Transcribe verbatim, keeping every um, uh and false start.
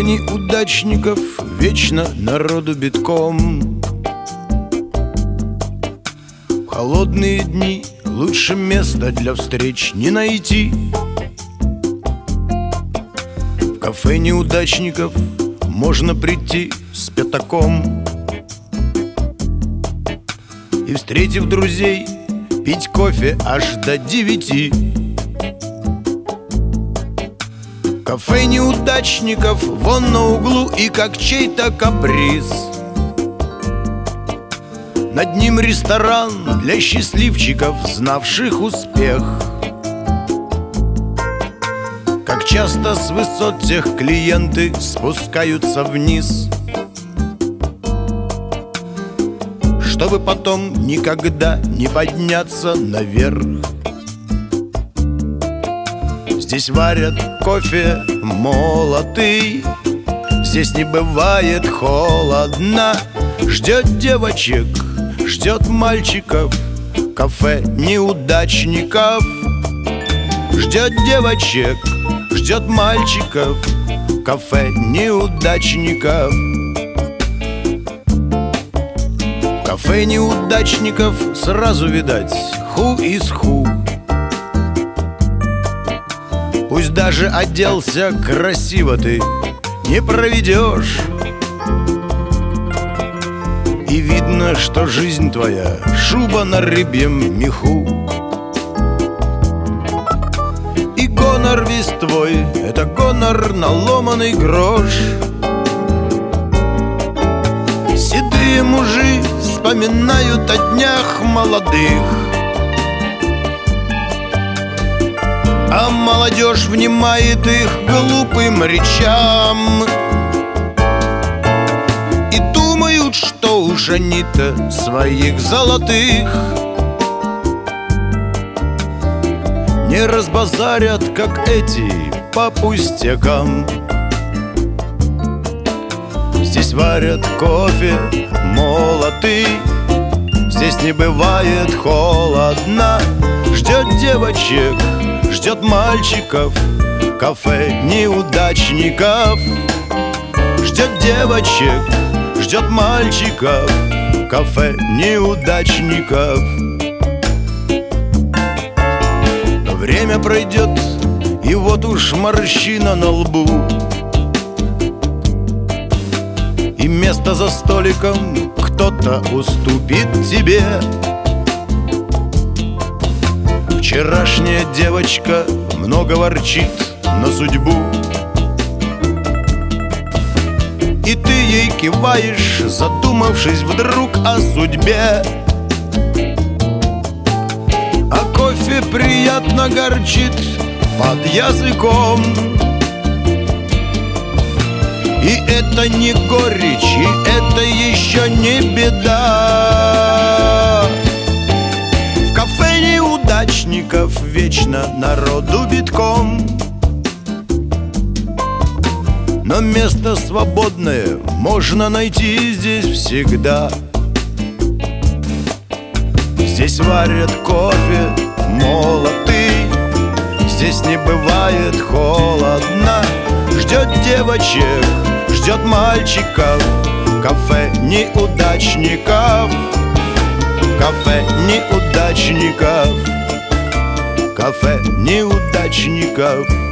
неудачников вечно народу битком. В холодные дни лучше места для встреч не найти. В кафе неудачников можно прийти с пятаком и, встретив друзей, пить кофе аж до девяти. Кафе неудачников вон на углу, и как чей-то каприз. Над ним ресторан для счастливчиков, знавших успех. Как часто с высот тех клиенты спускаются вниз, чтобы потом никогда не подняться наверх. Здесь варят кофе молотый, здесь не бывает холодно. Ждет девочек, ждет мальчиков кафе неудачников. Ждет девочек, ждет мальчиков кафе неудачников. В кафе неудачников сразу видать ху из ху. Пусть даже оделся красиво, ты не проведешь. И видно, что жизнь твоя шуба на рыбьем меху. И гонор весь твой — это гонор на ломаный грош. Седые мужи вспоминают о днях молодых, а молодежь внимает их глупым речам и думают, что уж они-то своих золотых не разбазарят, как эти, по пустякам. Здесь варят кофе молотый, здесь не бывает холодно. Ждет девочек, ждет мальчиков кафе неудачников. Ждет девочек, ждет мальчиков кафе неудачников. Но время пройдет, и вот уж морщина на лбу, и место за столиком кто-то уступит тебе. Вчерашняя девочка много ворчит на судьбу, и ты ей киваешь, задумавшись вдруг о судьбе. А кофе приятно горчит под языком, и это не горечь, и это еще не беда. В кафе неудачников вечно народу битком, но место свободное можно найти здесь всегда. Здесь варят кофе молотый, здесь не бывает холодно. Ждет девочек, ждет мальчиков кафе неудачников. Кафе неудачников. Кафе неудачников.